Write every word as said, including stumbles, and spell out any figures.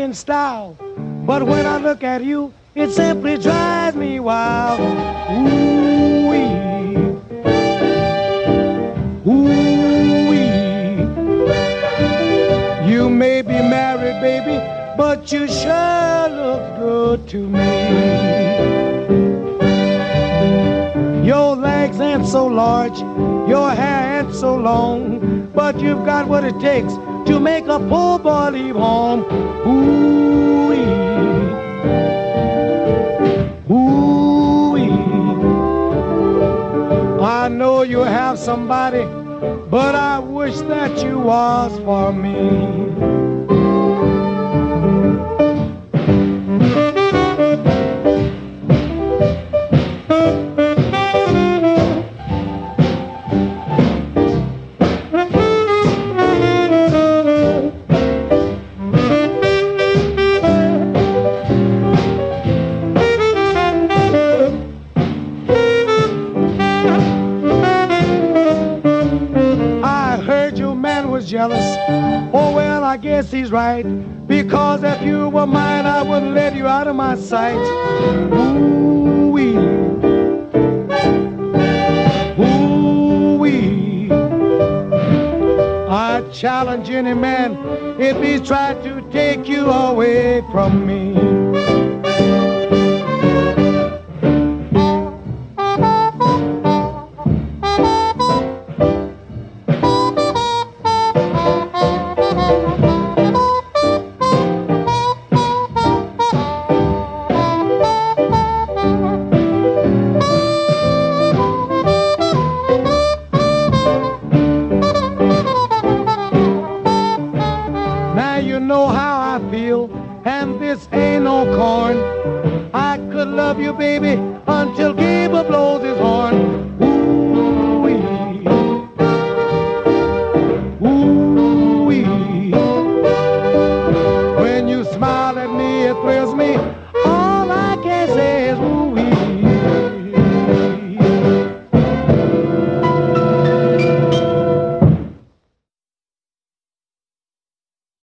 in style. But when I look at you, it simply drives me wild. Ooh-wee. Ooh-wee. You may be married, baby, but you sure look good to me. Your legs ain't so large, your hair ain't so long, but you've got what it takes to make a poor boy leave home. Ooh-wee. Ooh-wee. I know you have somebody, but I wish that you was for me. Jealous. Oh well, I guess he's right, because if you were mine, I wouldn't let you out of my sight. Ooh-wee. Ooh-wee. I challenge any man if he's tried to take you away from me. And this ain't no corn. I could love you, baby, until Gabriel blows his horn.